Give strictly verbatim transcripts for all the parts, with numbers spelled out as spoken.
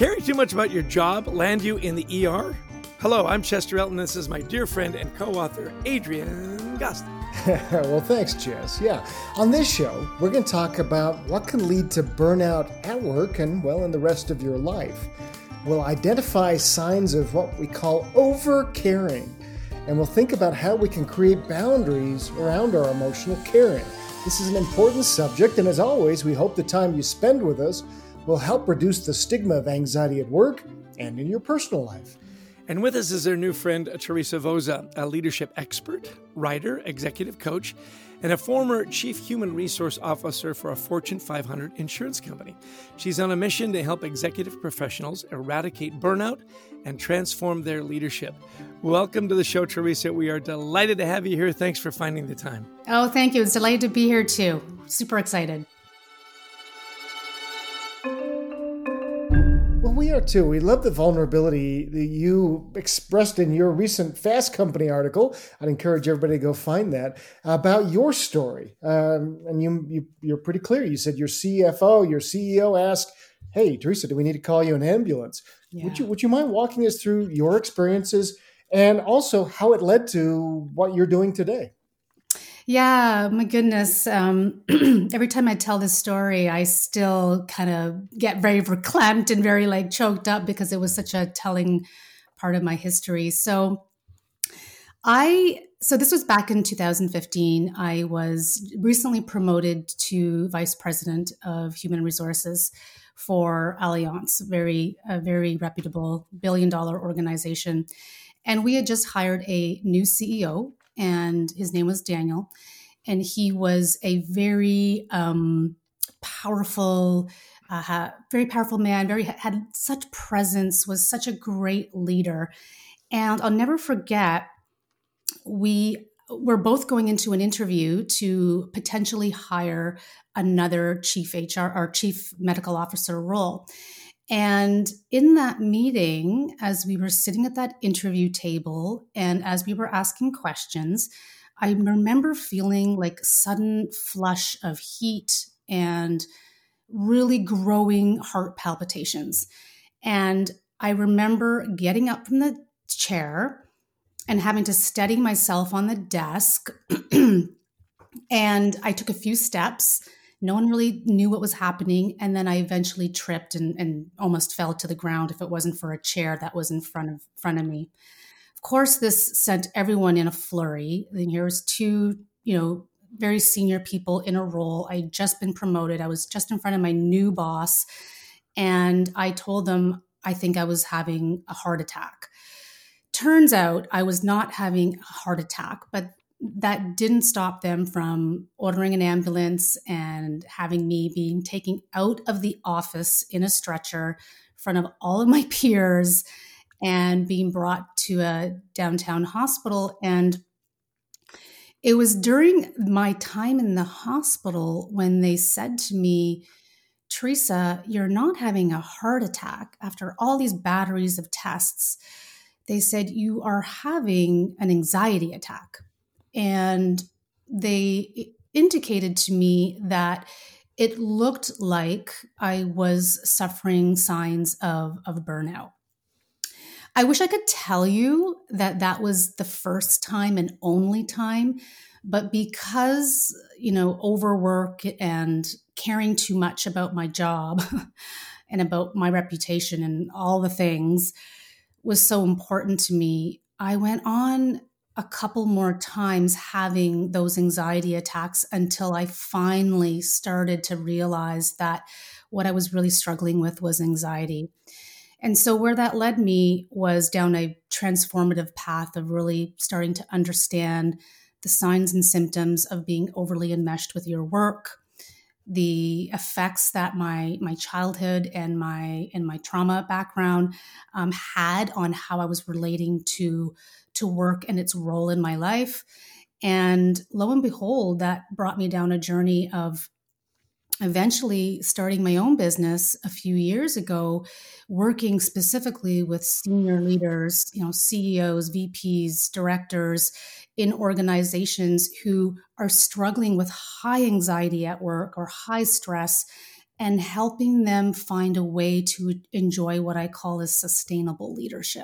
caring too much about your job land you in the E R? Hello, I'm Chester Elton. This is my dear friend and co-author, Adrian Gost. Well, thanks, Jess. Yeah. On this show, we're going to talk about what can lead to burnout at work and, well, in the rest of your life. We'll identify signs of what we call over-caring, and we'll think about how we can create boundaries around our emotional caring. This is an important subject, and as always, we hope the time you spend with us will help reduce the stigma of anxiety at work and in your personal life. And with us is our new friend, Teresa Voza, a leadership expert, writer, executive coach, and a former chief human resource officer for a Fortune five hundred insurance company. She's on a mission to help executive professionals eradicate burnout and transform their leadership. Welcome to the show, Teresa. We are delighted to have you here. Thanks for finding the time. Oh, thank you. It's delighted to be here too. Super excited. We are too. We love the vulnerability that you expressed in your recent Fast Company article. I'd encourage everybody to go find that about your story. Um, and you, you, you're pretty clear. You said your C F O, your C E O asked, "Hey, Teresa, do we need to call you an ambulance?" Yeah. Would you Would you mind walking us through your experiences and also how it led to what you're doing today? Yeah, my goodness. Um, every time I tell this story, I still kind of get very verklempt and very like choked up because it was such a telling part of my history. So I, so this was back in two thousand fifteen. I was recently promoted to vice president of human resources for Allianz, very, a very reputable billion dollar organization. And we had just hired a new C E O, and his name was Daniel. And he was a very um, powerful, uh, very powerful man, very had such presence, was such a great leader. And I'll never forget, we were both going into an interview to potentially hire another chief H R or chief medical officer role. And in that meeting, as we were sitting at that interview table and as we were asking questions, I remember feeling like sudden flush of heat and really growing heart palpitations. And I remember getting up from the chair and having to steady myself on the desk. And I took a few steps. No one really knew what was happening. And then I eventually tripped and, and almost fell to the ground if it wasn't for a chair that was in front of front of me. Of course, this sent everyone in a flurry. Then here's two, you know, very senior people in a role. I'd just been promoted. I was just in front of my new boss. And I told them I think I was having a heart attack. Turns out I was not having a heart attack, but that didn't stop them from ordering an ambulance and having me being taken out of the office in a stretcher in front of all of my peers and being brought to a downtown hospital. And it was during my time in the hospital when they said to me, "Teresa, you're not having a heart attack after all these batteries of tests." They said, "You are having an anxiety attack." And they indicated to me that it looked like I was suffering signs of, of burnout. I wish I could tell you that that was the first time and only time, but because, you know, overwork and caring too much about my job and about my reputation and all the things was so important to me, I went on a couple more times having those anxiety attacks until I finally started to realize that what I was really struggling with was anxiety. And so where that led me was down a transformative path of really starting to understand the signs and symptoms of being overly enmeshed with your work, the effects that my my childhood and my and my trauma background um, had on how I was relating to to work and its role in my life. And lo and behold, that brought me down a journey of eventually starting my own business a few years ago, working specifically with senior leaders, you know, C E Os, V Ps, directors in organizations who are struggling with high anxiety at work or high stress, and helping them find a way to enjoy what I call as sustainable leadership.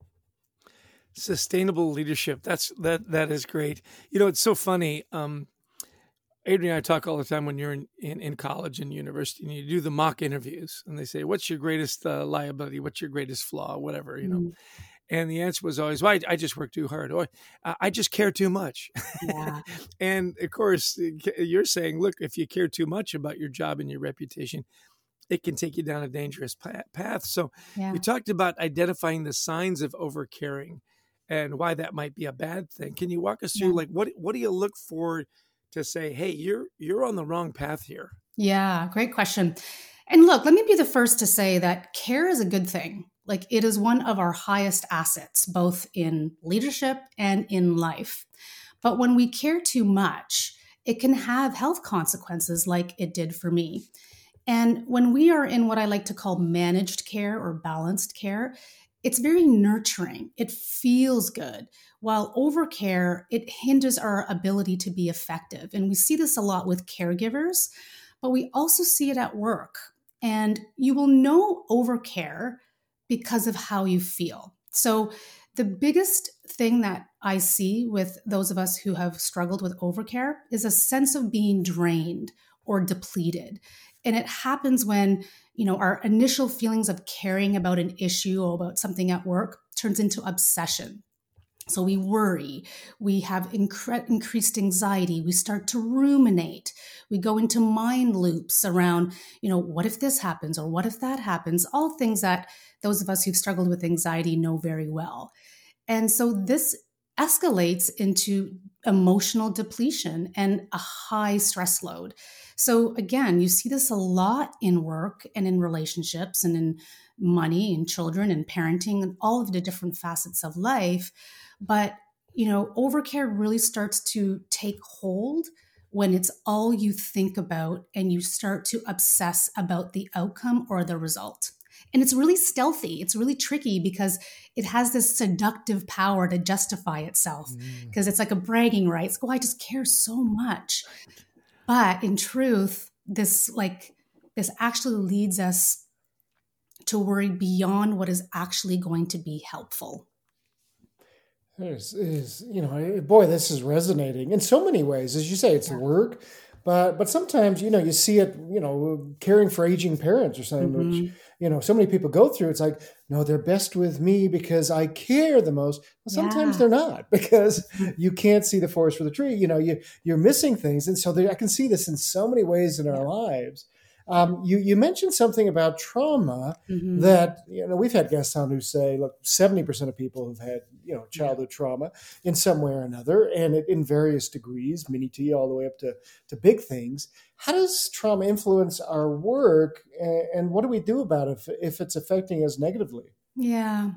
Sustainable leadership. That's that. That is great. You know, it's so funny. Um, Adrian and I talk all the time when you're in, in, in college and university and you do the mock interviews and they say, what's your greatest uh, liability? What's your greatest flaw? Whatever, you know. Mm. And the answer was always, well, I, I just work too hard. Or I just care too much. Yeah. And of course, you're saying, look, if you care too much about your job and your reputation, it can take you down a dangerous path. So yeah. You talked about identifying the signs of overcaring and why that might be a bad thing. Can you walk us through, yeah. like, what what do you look for to say, hey, you're you're on the wrong path here? Yeah, great question. And look, let me be the first to say that care is a good thing. Like, it is one of our highest assets, both in leadership and in life. But when we care too much, it can have health consequences like it did for me. And when we are in what I like to call managed care or balanced care, it's very nurturing. It feels good. While overcare, it hinders our ability to be effective. And we see this a lot with caregivers, but we also see it at work. And you will know overcare because of how you feel. So the biggest thing that I see with those of us who have struggled with overcare is a sense of being drained or depleted. And it happens when, you know, our initial feelings of caring about an issue or about something at work turns into obsession. So we worry, we have incre- increased anxiety, we start to ruminate, we go into mind loops around, you know, what if this happens or what if that happens? All things that those of us who've struggled with anxiety know very well. And so this escalates into emotional depletion and a high stress load. So again, you see this a lot in work and in relationships and in money and children and parenting and all of the different facets of life. But, you know, overcare really starts to take hold when it's all you think about and you start to obsess about the outcome or the result. And it's really stealthy. It's really tricky because it has this seductive power to justify itself because mm. it's like a bragging rights. Oh, I just care so much. But in truth, this like this actually leads us to worry beyond what is actually going to be helpful. It is, it is, you know, boy, this is resonating in so many ways. As you say, it's yeah. work, but but sometimes, you know, you see it, you know, caring for aging parents or something, mm-hmm. which, you know, so many people go through. It's like, no, they're best with me because I care the most. Well, sometimes yeah. they're not because you can't see the forest for the tree. You know, you, you're missing things. And so there, I can see this in so many ways in our yeah. lives. Um, you, you mentioned something about trauma mm-hmm. that, you know, we've had guests on who say, look, seventy percent of people have had, you know, childhood yeah. trauma in some way or another, and it, in various degrees, mini T all the way up to, to big things. How does trauma influence our work, and, and what do we do about it if, if it's affecting us negatively? Yeah.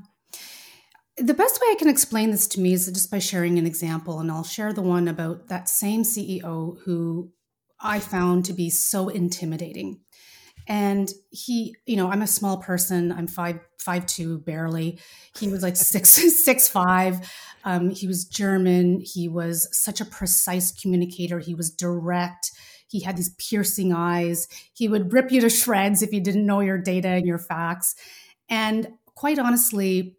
The best way I can explain this to me is just by sharing an example, and I'll share the one about that same C E O who I found to be so intimidating. And he, you know, I'm a small person. I'm five, five, two, barely. He was like six, six, five. Um, he was German. He was such a precise communicator. He was direct. He had these piercing eyes. He would rip you to shreds if you didn't know your data and your facts. And quite honestly,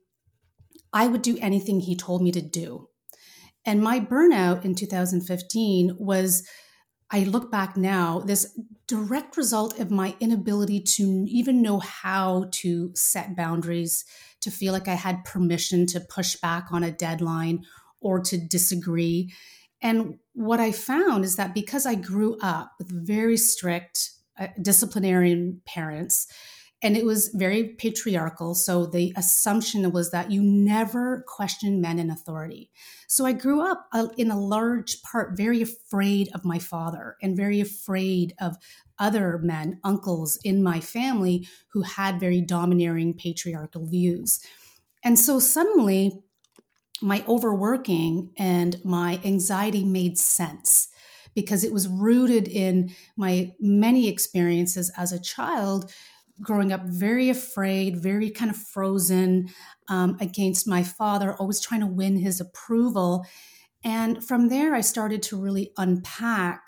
I would do anything he told me to do. And my burnout in two thousand fifteen was, I look back now, this direct result of my inability to even know how to set boundaries, to feel like I had permission to push back on a deadline or to disagree. And what I found is that because I grew up with very strict uh, disciplinarian parents, and it was very patriarchal. So the assumption was that you never question men in authority. So I grew up uh, in a large part very afraid of my father and very afraid of other men, uncles in my family who had very domineering patriarchal views. And so suddenly my overworking and my anxiety made sense because it was rooted in my many experiences as a child, growing up very afraid, very kind of frozen um, against my father, always trying to win his approval. And from there, I started to really unpack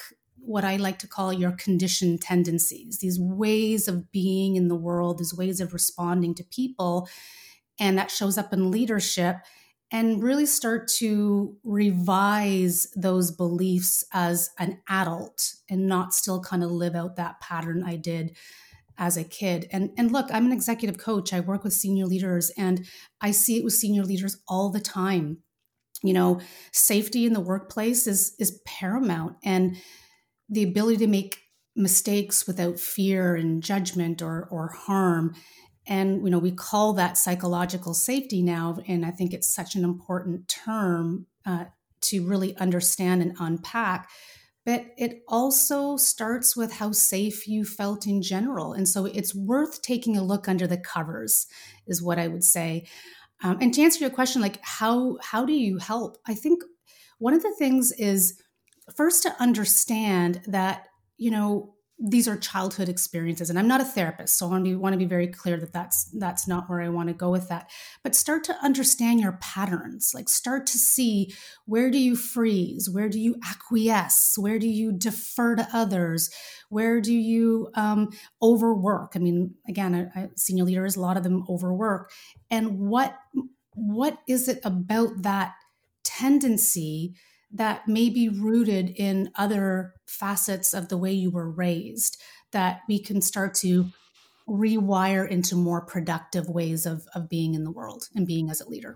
what I like to call your conditioned tendencies, these ways of being in the world, these ways of responding to people. And that shows up in leadership, and really start to revise those beliefs as an adult and not still kind of live out that pattern I did as a kid. And, and look, I'm an executive coach. I work with senior leaders, and I see it with senior leaders all the time. You know, safety in the workplace is, is paramount, and the ability to make mistakes without fear and judgment or, or harm. And, you know, we call that psychological safety now. And I think it's such an important term uh, to really understand and unpack. But it also starts with how safe you felt in general. And so it's worth taking a look under the covers, is what I would say. Um, and to answer your question, like, how, how do you help? I think one of the things is first to understand that, you know, these are childhood experiences, and I'm not a therapist, so I want to be, want to be very clear that that's that's not where I want to go with that. But start to understand your patterns. Like, start to see, where do you freeze? Where do you acquiesce? Where do you defer to others? Where do you um, overwork? I mean, again, a, a senior leaders, a lot of them overwork. And what what is it about that tendency that may be rooted in other facets of the way you were raised, that we can start to rewire into more productive ways of, of being in the world and being as a leader?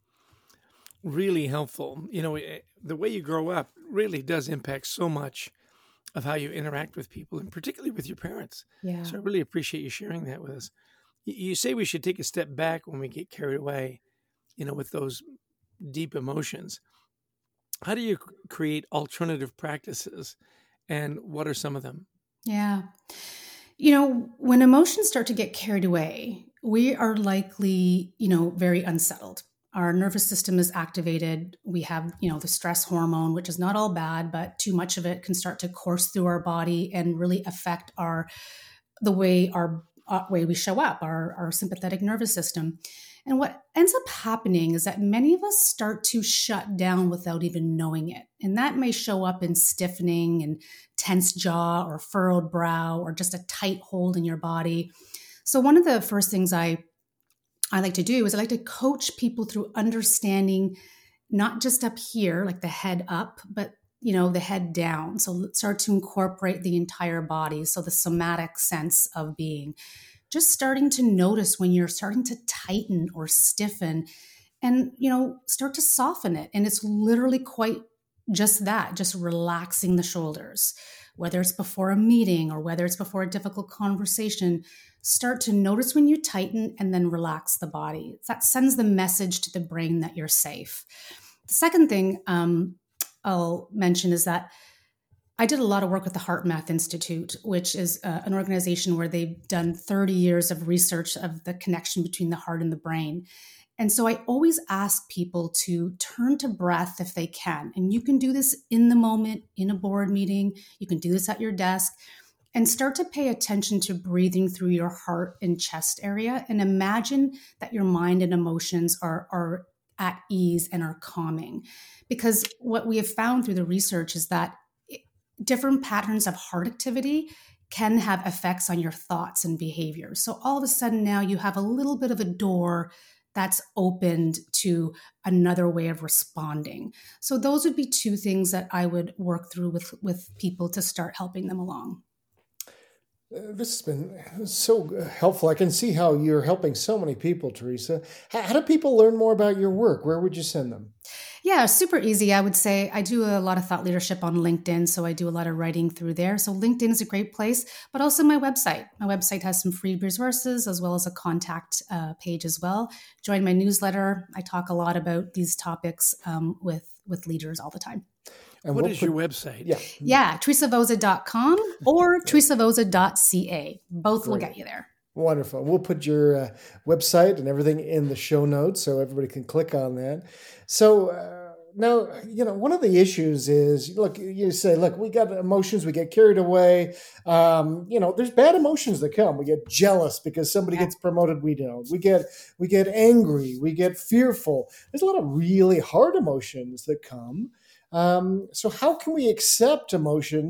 Really helpful. You know, the way you grow up really does impact so much of how you interact with people, and particularly with your parents. Yeah. So I really appreciate you sharing that with us. You say we should take a step back when we get carried away, you know, with those deep emotions. How do you create alternative practices, and what are some of them? Yeah. You know, when emotions start to get carried away, we are likely, you know, very unsettled. Our nervous system is activated. We have, you know, the stress hormone, which is not all bad, but too much of it can start to course through our body and really affect our, the way our uh, way we show up, our, our sympathetic nervous system. And what ends up happening is that many of us start to shut down without even knowing it. And that may show up in stiffening and tense jaw or furrowed brow or just a tight hold in your body. So one of the first things I, I like to do is I like to coach people through understanding not just up here, like the head up, but you know, the head down. So let's start to incorporate the entire body. So the somatic sense of being. Just starting to notice when you're starting to tighten or stiffen, and, you know, start to soften it. And it's literally quite just that, just relaxing the shoulders, whether it's before a meeting or whether it's before a difficult conversation. Start to notice when you tighten and then relax the body. That sends the message to the brain that you're safe. The second thing um, I'll mention is that I did a lot of work with the HeartMath Institute, which is uh, an organization where they've done thirty years of research of the connection between the heart and the brain. And so I always ask people to turn to breath if they can. And you can do this in the moment, in a board meeting. You can do this at your desk, and start to pay attention to breathing through your heart and chest area, and imagine that your mind and emotions are, are at ease and are calming. Because what we have found through the research is that different patterns of heart activity can have effects on your thoughts and behavior. So all of a sudden now you have a little bit of a door that's opened to another way of responding. So those would be two things that I would work through with, with people to start helping them along. Uh, this has been so helpful. I can see how you're helping so many people, Teresa. How, how do people learn more about your work? Where would you send them? Yeah, super easy. I would say I do a lot of thought leadership on LinkedIn, so I do a lot of writing through there. So LinkedIn is a great place, but also my website. My website has some free resources as well as a contact uh, page as well. Join my newsletter. I talk a lot about these topics um, with, with leaders all the time. And what we'll is put, your website? Yeah, yeah teresa voza dot com or teresa voza dot c a. Both great. Will get you there. Wonderful. We'll put your uh, website and everything in the show notes so everybody can click on that. So uh, now, you know, one of the issues is, look, you say, look, we got emotions, we get carried away. Um, you know, there's bad emotions that come. We get jealous because somebody yeah. gets promoted, we don't. We get we get angry, we get fearful. There's a lot of really hard emotions that come. Um, so how can we accept emotions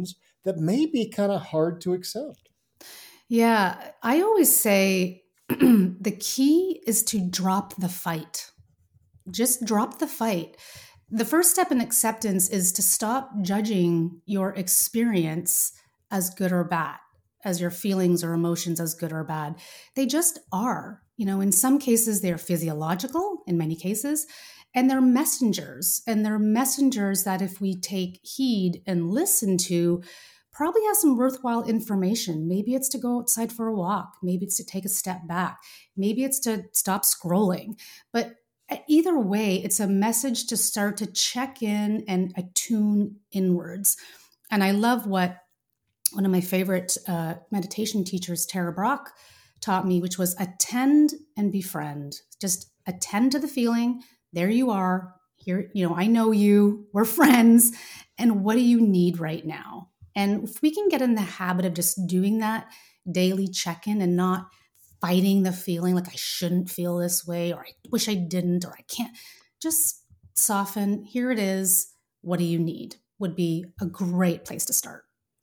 that may be kind of hard to accept? Yeah, I always say the key is to drop the fight. Just drop the fight. The first step in acceptance is to stop judging your experience as good or bad, as your feelings or emotions as good or bad. They just are. You know, in some cases, they're physiological, in many cases, and they're messengers. And they're messengers that if we take heed and listen to, probably has some worthwhile information. Maybe it's to go outside for a walk. Maybe it's to take a step back. Maybe it's to stop scrolling. But either way, it's a message to start to check in and attune inwards. And I love what one of my favorite uh, meditation teachers, Tara Brach, taught me, which was attend and befriend. Just attend to the feeling. There you are. Here, you know, I know you. We're friends. And what do you need right now? And if we can get in the habit of just doing that daily check-in and not fighting the feeling like I shouldn't feel this way, or I wish I didn't, or I can't, just soften. Here it is. What do you need? Would be a great place to start.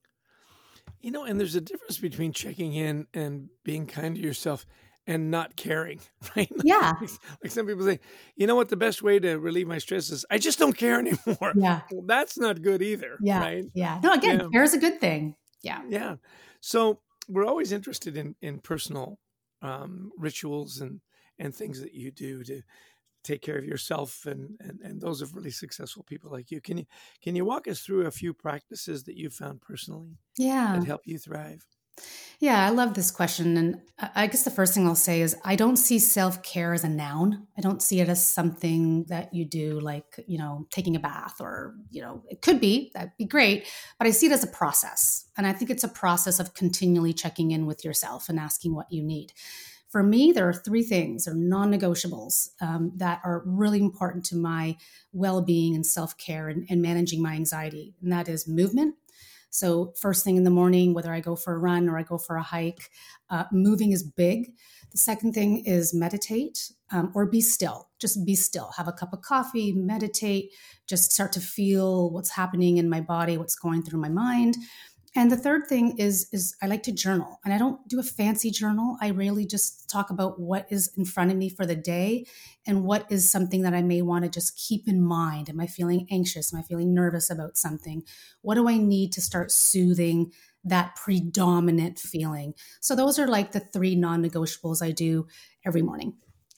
You know, and there's a difference between checking in and being kind to yourself and not caring, right? Yeah. Like, like some people say, you know what, the best way to relieve my stress is I just don't care anymore. Yeah. Well, that's not good either, yeah. right? Yeah. No, again, yeah. care is a good thing. Yeah. Yeah. So we're always interested in, in personal um, rituals and, and things that you do to take care of yourself and, and, and those of really successful people like you. Can you, can you walk us through a few practices that you found personally yeah. that help you thrive? Yeah, I love this question. And I guess the first thing I'll say is I don't see self-care as a noun. I don't see it as something that you do like, you know, taking a bath or, you know, it could be, that'd be great. But I see it as a process. And I think it's a process of continually checking in with yourself and asking what you need. For me, there are three things or non-negotiables um, that are really important to my well-being and self-care and, and managing my anxiety. And that is movement. So first thing in the morning, whether I go for a run or I go for a hike, uh, moving is big. The second thing is meditate um, or be still. Just be still. Have a cup of coffee, meditate, just start to feel what's happening in my body, what's going through my mind. And the third thing is, is I like to journal. And I don't do a fancy journal. I really just talk about what is in front of me for the day and what is something that I may want to just keep in mind. Am I feeling anxious? Am I feeling nervous about something? What do I need to start soothing that predominant feeling? So those are like the three non-negotiables I do every morning.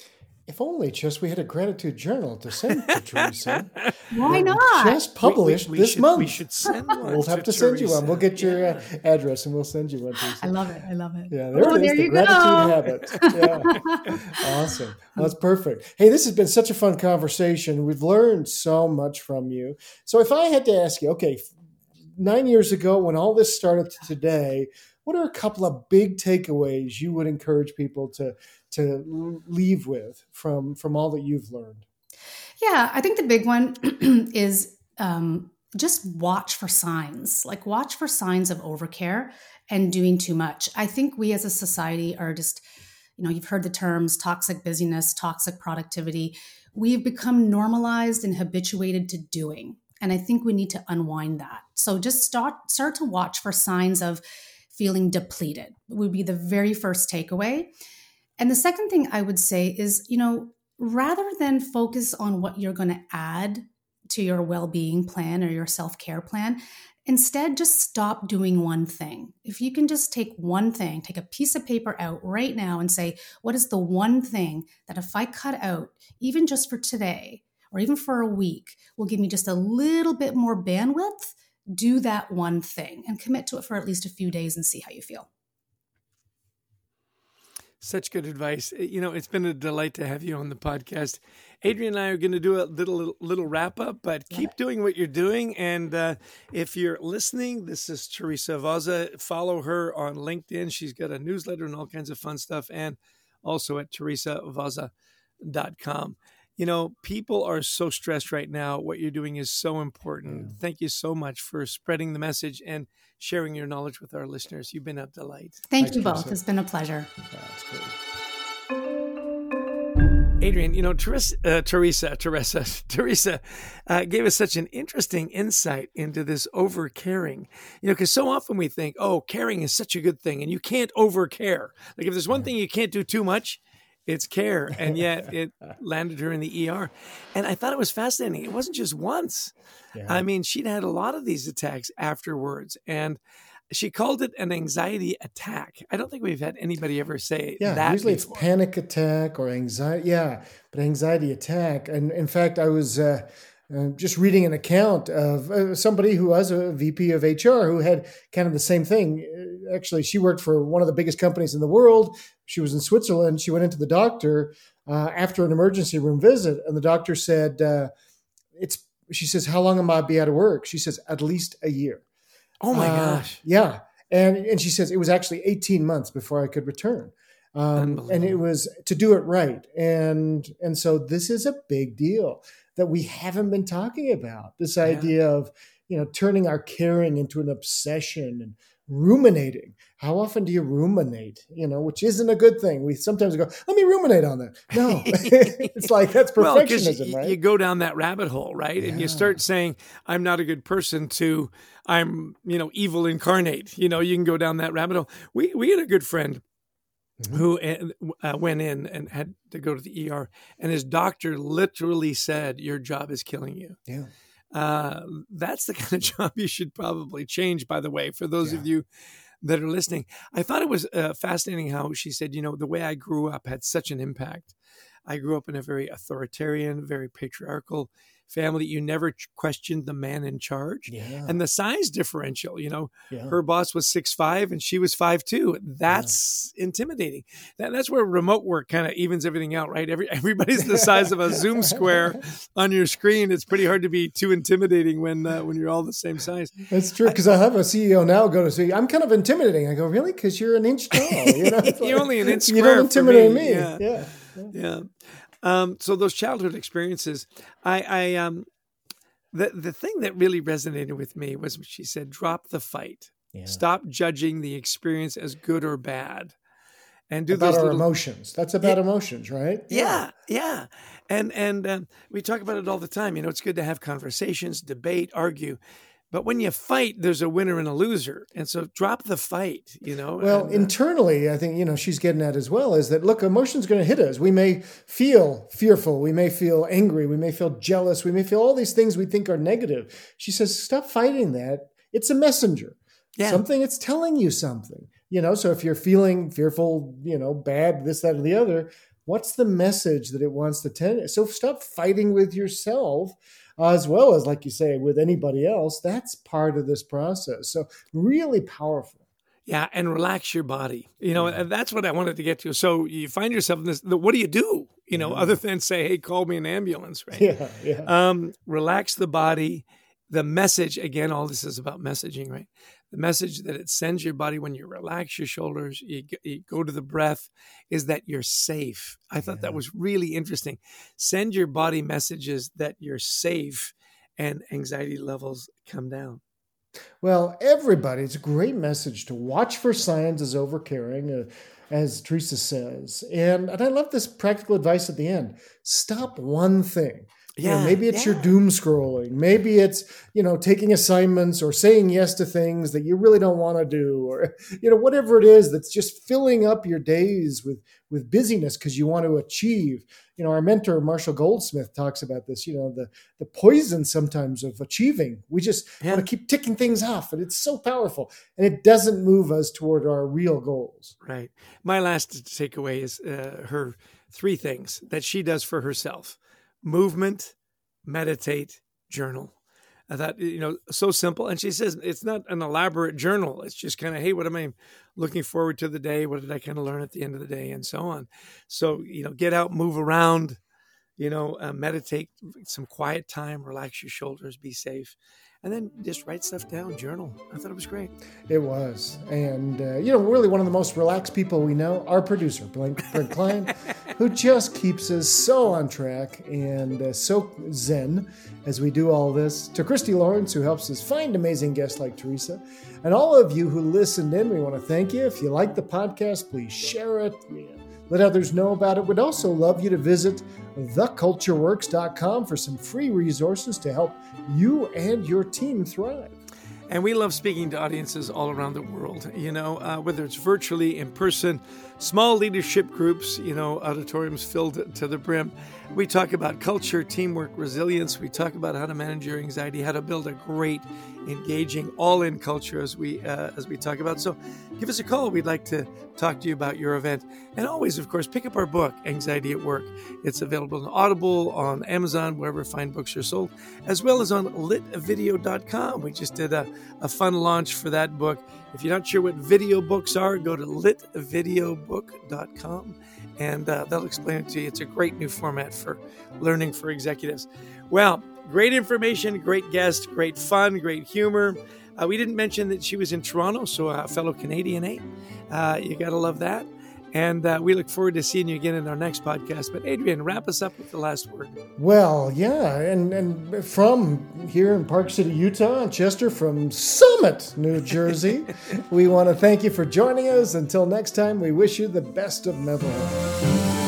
If only just we had a gratitude journal to send to Teresa. Why not? Just published we, we, we this should, month. We should send one. We'll have to, to send you one. We'll get your yeah. uh, address and we'll send you one, Teresa. I love it. I love it. Yeah, there oh, it is. There the you gratitude go. habit. Yeah. Awesome. Well, that's perfect. Hey, this has been such a fun conversation. We've learned so much from you. So if I had to ask you, okay, nine years ago when all this started to today, what are a couple of big takeaways you would encourage people to to leave with from, from all that you've learned? Yeah, I think the big one is um, just watch for signs, like watch for signs of overcare and doing too much. I think we as a society are just, you know, you've heard the terms toxic busyness, toxic productivity. We've become normalized and habituated to doing. And I think we need to unwind that. So just start, start to watch for signs of feeling depleted would be the very first takeaway. And the second thing I would say is, you know, rather than focus on what you're going to add to your well-being plan or your self-care plan, instead just stop doing one thing. If you can just take one thing, take a piece of paper out right now and say, what is the one thing that if I cut out, even just for today or even for a week, will give me just a little bit more bandwidth? Do that one thing and commit to it for at least a few days and see how you feel. Such good advice. You know, it's been a delight to have you on the podcast. Adrienne and I are going to do a little little, little wrap up, but keep doing what you're doing. And uh, if you're listening, this is Teresa Vaza. Follow her on LinkedIn. She's got a newsletter and all kinds of fun stuff, and also at teresa vaza dot com. You know, people are so stressed right now. What you're doing is so important. Yeah. Thank you so much for spreading the message and sharing your knowledge with our listeners. You've been a delight. Thank Thanks, you both. Teresa. It's been a pleasure. That's great. Adrian, you know, Teresa, uh, Teresa, Teresa, Teresa uh, gave us such an interesting insight into this over caring. You know, because so often we think, oh, caring is such a good thing, and you can't over care. Like if there's one thing you can't do too much, it's care. And yet it landed her in the E R. And I thought it was fascinating. It wasn't just once. Yeah. I mean, she'd had a lot of these attacks afterwards, and she called it an anxiety attack. I don't think we've had anybody ever say yeah, that. Usually before. It's panic attack or anxiety. Yeah, but anxiety attack. And in fact, I was uh, uh, just reading an account of uh, somebody who was a V P of H R who had kind of the same thing. Actually, she worked for one of the biggest companies in the world. She was in Switzerland. She went into the doctor uh, after an emergency room visit, and the doctor said, uh, "It's." She says, "How long am I be out of work?" She says, "At least a year." Oh my uh, gosh. Yeah. And and she says it was actually eighteen months before I could return. Um, and it was to do it right. And and so this is a big deal that we haven't been talking about. This idea yeah. of, you know, turning our caring into an obsession and ruminating. How often do you ruminate? You know, which isn't a good thing. We sometimes go, let me ruminate on that. No, it's like that's perfectionism, well, right? You go down that rabbit hole, right? Yeah. And you start saying, I'm not a good person to I'm, you know, evil incarnate. You know, you can go down that rabbit hole. We we had a good friend mm-hmm. who uh, went in and had to go to the E R, and his doctor literally said, your job is killing you. Yeah. Uh, that's the kind of job you should probably change, by the way, for those yeah. of you that are listening. I thought it was uh, fascinating how she said, you know, the way I grew up had such an impact. I grew up in a very authoritarian, very patriarchal family. You never questioned the man in charge. Yeah. And the size differential, you know, yeah. her boss was six five and she was five two. That's yeah. intimidating. That, that's where remote work kind of evens everything out, right? Every Everybody's the size of a Zoom square on your screen. It's pretty hard to be too intimidating when uh, when you're all the same size. That's true, because I, I have a C E O now go to see, I'm kind of intimidating. I go, really? Because you're an inch tall. You know? Like, you're only an inch square. You don't intimidate me. me. Yeah. yeah. yeah. yeah. Um, so those childhood experiences, I, I, um, the, the thing that really resonated with me was when she said, drop the fight, yeah. stop judging the experience as good or bad, and do about those our little, emotions. That's about yeah, emotions, right? Yeah. Yeah. yeah. And, and, um, we talk about it all the time. You know, it's good to have conversations, debate, argue. But when you fight, there's a winner and a loser. And so drop the fight, you know. Well, and, uh, internally, I think, you know, she's getting at as well is that, look, emotion's going to hit us. We may feel fearful. We may feel angry. We may feel jealous. We may feel all these things we think are negative. She says, stop fighting that. It's a messenger. Yeah. Something, it's telling you something. You know, so if you're feeling fearful, you know, bad, this, that, or the other, what's the message that it wants to tell you? So stop fighting with yourself. Uh, as well as, like you say, with anybody else. That's part of this process. So really powerful. Yeah, and relax your body. You know, yeah. that's what I wanted to get to. So you find yourself in this, what do you do? You know, yeah. other than say, hey, call me an ambulance, right? Yeah, yeah. Um, relax the body. The message, again, all this is about messaging, right? The message that it sends your body when you relax your shoulders, you, you go to the breath, is that you're safe. I thought yeah. that was really interesting. Send your body messages that you're safe, and anxiety levels come down. Well, everybody, it's a great message to watch for signs as overcaring, uh, as Teresa says. And, and I love this practical advice at the end. Stop one thing. Yeah, you know, maybe it's yeah. your doom scrolling. Maybe it's, you know, taking assignments or saying yes to things that you really don't want to do, or, you know, whatever it is that's just filling up your days with, with busyness because you want to achieve. You know, our mentor, Marshall Goldsmith, talks about this, you know, the, the poison sometimes of achieving. We just yeah. want to keep ticking things off, and it's so powerful, and it doesn't move us toward our real goals. Right. My last takeaway is uh, her three things that she does for herself. Movement, meditate, journal. I thought, you know, so simple. And she says it's not an elaborate journal. It's just kind of, hey, what am I looking forward to the day? What did I kind of learn at the end of the day? And so on. So, you know, get out, move around, you know, uh, meditate, some quiet time, relax your shoulders, be safe. And then just write stuff down, journal. I thought it was great. It was. And, uh, you know, really one of the most relaxed people we know, our producer, Brent Klein, who just keeps us so on track and uh, so zen as we do all this. To Christy Lawrence, who helps us find amazing guests like Teresa. And all of you who listened in, we want to thank you. If you like the podcast, please share it. Let others know about it. We'd also love you to visit the culture works dot com for some free resources to help you and your team thrive. And we love speaking to audiences all around the world, you know, uh, whether it's virtually, in person, small leadership groups, you know, auditoriums filled to the brim. We talk about culture, teamwork, resilience. We talk about how to manage your anxiety, how to build a great, engaging, all-in culture as we uh, as we talk about. So give us a call. We'd like to talk to you about your event. And always, of course, pick up our book, Anxiety at Work. It's available on Audible, on Amazon, wherever fine books are sold, as well as on lit video dot com. We just did a, a fun launch for that book. If you're not sure what video books are, go to lit video book dot com, and uh, they'll explain it to you. It's a great new format for learning for executives. Well, great information, great guest, great fun, great humor. Uh, we didn't mention that she was in Toronto, so a fellow Canadian, eh? Uh, you got to love that. And uh, we look forward to seeing you again in our next podcast. But Adrian, wrap us up with the last word. Well, yeah, and, and from here in Park City, Utah, and Chester from Summit, New Jersey, we want to thank you for joining us. Until next time, we wish you the best of mental health.